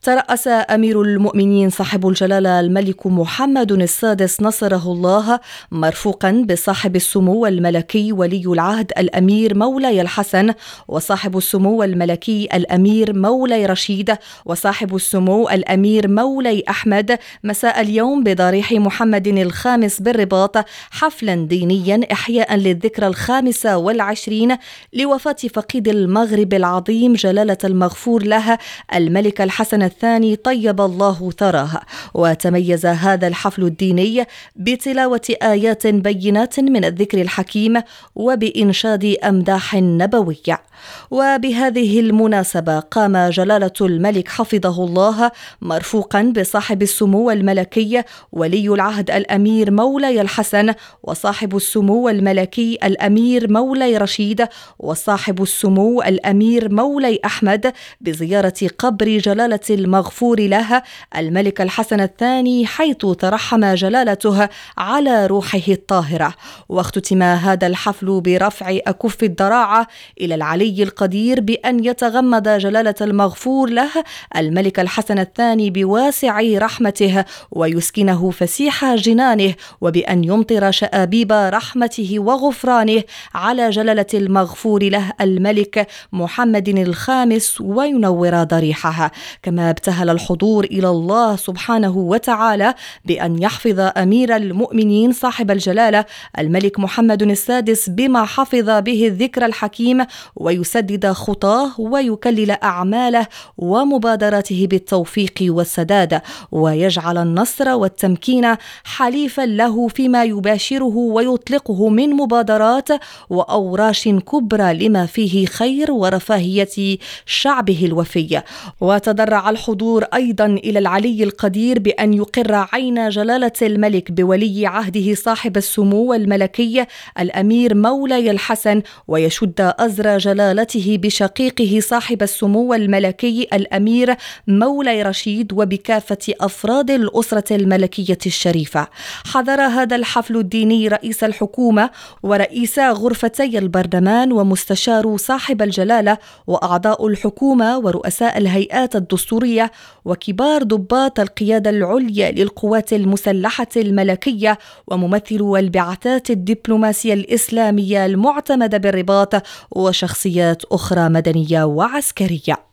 ترأس أمير المؤمنين صاحب الجلالة الملك محمد السادس نصره الله مرفوقا بصاحب السمو الملكي ولي العهد الأمير مولاي الحسن، وصاحب السمو الملكي الأمير مولاي رشيد، وصاحب السمو الأمير مولاي أحمد مساء اليوم بضريح محمد الخامس بالرباط حفلا دينيا إحياء للذكرى 25 لوفاة فقيد المغرب العظيم جلالة المغفور له الملك الحسن الثاني طيب الله ثراه. وتميز هذا الحفل الديني بتلاوة آيات بينات من الذكر الحكيم وبإنشاد أمداح نبوية. وبهذه المناسبة قام جلالة الملك حفظه الله مرفوقا بصاحب السمو الملكي ولي العهد الأمير مولاي الحسن، وصاحب السمو الملكي الأمير مولاي رشيد، وصاحب السمو الأمير مولاي أحمد بزيارة قبر جلالة المغفور له الملك الحسن الثاني، حيث ترحم جلالته على روحه الطاهرة. واختتم هذا الحفل برفع أكف الضراعة إلى العلي القدير بأن يتغمد جلالة المغفور له الملك الحسن الثاني بواسع رحمته ويسكنه فسيح جنانه، وبأن يمطر شآبيب رحمته وغفرانه على جلالة المغفور له الملك محمد الخامس وينور ضريحها. كما ابتهل الحضور إلى الله سبحانه وتعالى بأن يحفظ أمير المؤمنين صاحب الجلالة الملك محمد السادس بما حفظ به الذكر الحكيم، ويسدد خطاه ويكلل أعماله ومبادراته بالتوفيق والسداد، ويجعل النصر والتمكين حليفا له فيما يباشره ويطلقه من مبادرات وأوراش كبرى لما فيه خير ورفاهية شعبه الوفي. وتضرع الحضور أيضا إلى العلي القدير بأن يقر عين جلالة الملك بولي عهده صاحب السمو الملكي الأمير مولاي الحسن، ويشد أزر جلالته بشقيقه صاحب السمو الملكي الأمير مولاي رشيد وبكافة أفراد الأسرة الملكية الشريفة. حضر هذا الحفل الديني رئيس الحكومة ورئيس غرفتي البرلمان ومستشار صاحب الجلالة وأعضاء الحكومة ورؤساء الهيئات الدستورية وكبار ضباط القيادة العليا للقوات المسلحة الملكية وممثلو البعثات الدبلوماسية الإسلامية المعتمدة بالرباط وشخصيات أخرى مدنية وعسكرية.